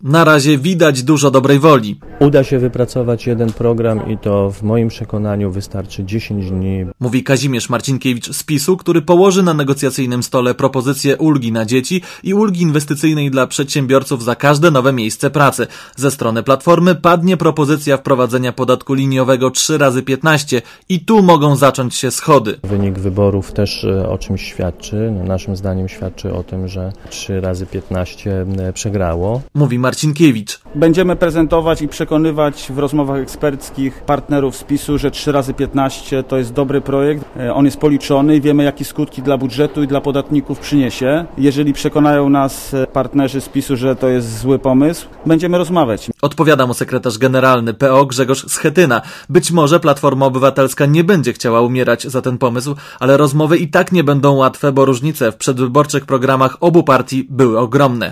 Na razie widać dużo dobrej woli. Uda się wypracować jeden program i to w moim przekonaniu wystarczy 10 dni. Mówi Kazimierz Marcinkiewicz z PiS-u, który położy na negocjacyjnym stole propozycję ulgi na dzieci i ulgi inwestycyjnej dla przedsiębiorców za każde nowe miejsce pracy. Ze strony Platformy padnie propozycja wprowadzenia podatku liniowego 3x15 i tu mogą zacząć się schody. Wynik wyborów też o czymś świadczy. Naszym zdaniem świadczy o tym, że 3x15 przegrało. Mówi Marcinkiewicz. Będziemy prezentować i przekonywać w rozmowach eksperckich partnerów z PiS-u, że 3x15 to jest dobry projekt. On jest policzony i wiemy, jakie skutki dla budżetu i dla podatników przyniesie. Jeżeli przekonają nas partnerzy z PiS-u, że to jest zły pomysł, będziemy rozmawiać. Odpowiada mu sekretarz generalny PO Grzegorz Schetyna. Być może Platforma Obywatelska nie będzie chciała umierać za ten pomysł, ale rozmowy i tak nie będą łatwe, bo różnice w przedwyborczych programach obu partii były ogromne.